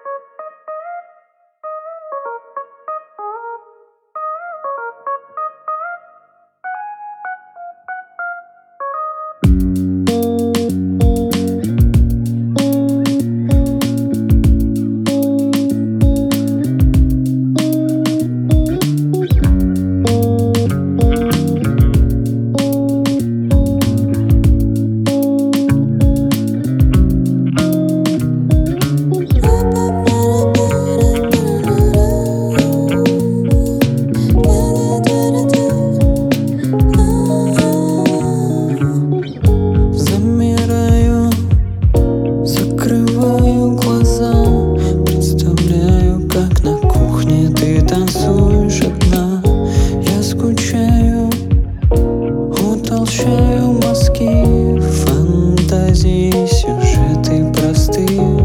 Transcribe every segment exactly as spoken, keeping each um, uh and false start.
Утолщаю мазки, фантазии, сюжеты простые.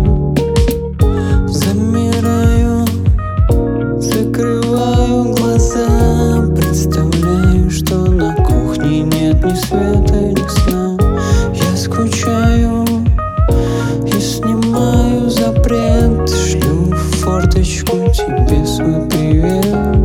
Замираю, закрываю глаза, представляю, что на кухне нет ни света, ни сна. Я скучаю и снимаю запрет, шлю в форточку тебе свой привет.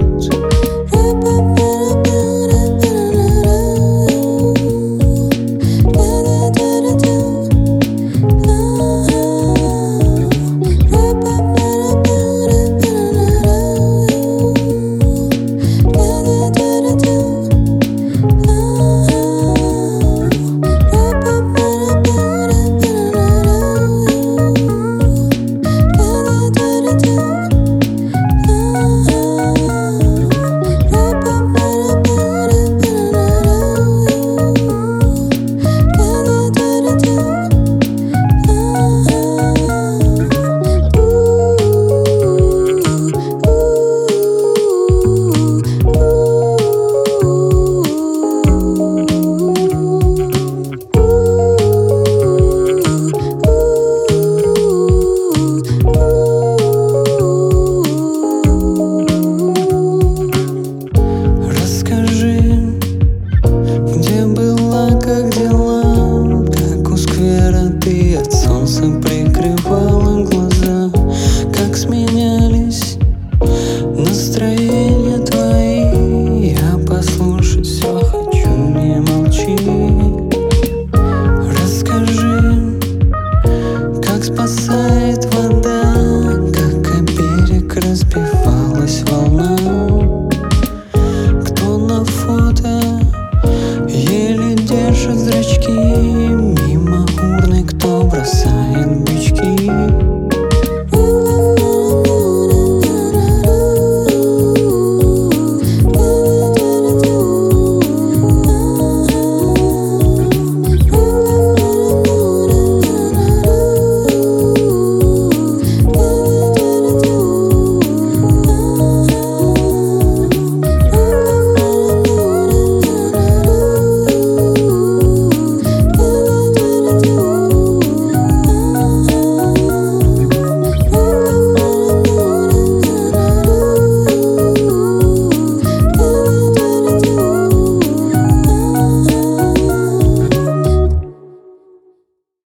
Как дела? Как у сквера ты от солнца прикрывала глаза? Как сменялись настроения твои? Я послушать все хочу, не молчи. Расскажи, как спасает вода